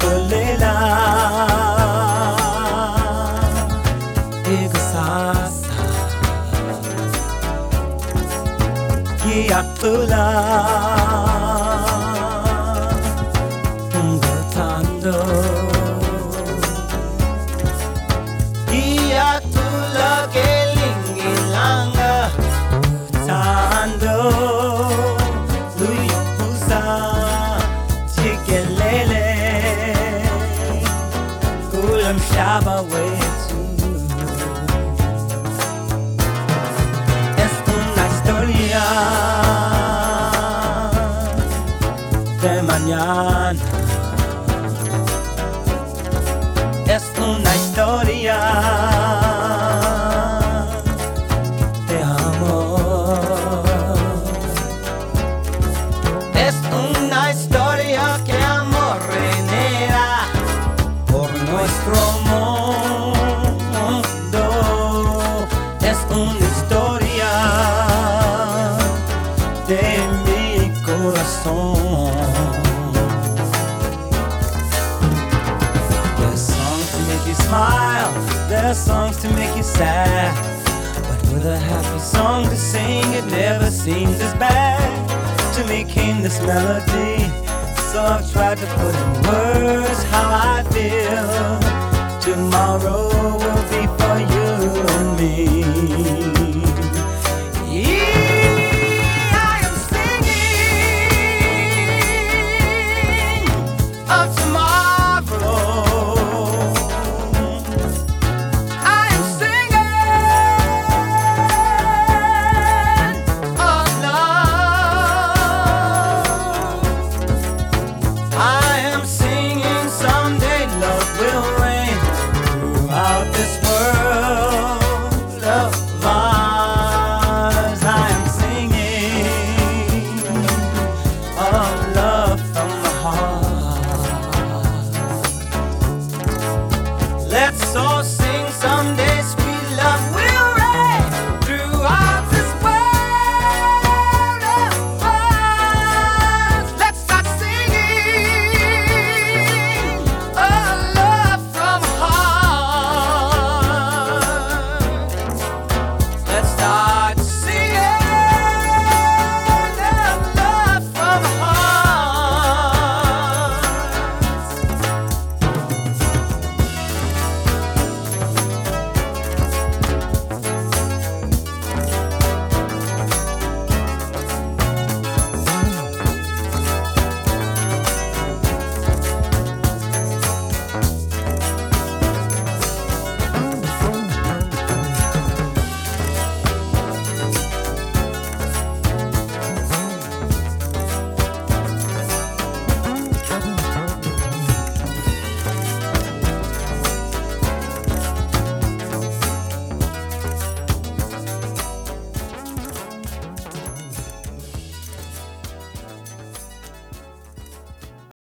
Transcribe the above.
Kulela Igasasa Kiakula Ngotando Kiakula Kelingilanga Utando Luipusa Chikelele Kulam Shaba Wetu Es una historia de mañana Es una historia de amor Es una historia que amor regenera por nuestro mundo Es una historia de mi corazón There's songs to make you smile There's songs to make you sad But with a happy song to sing It never seems as bad To me came this melody So I've tried to put in words how I feel Tomorrow will be for you and me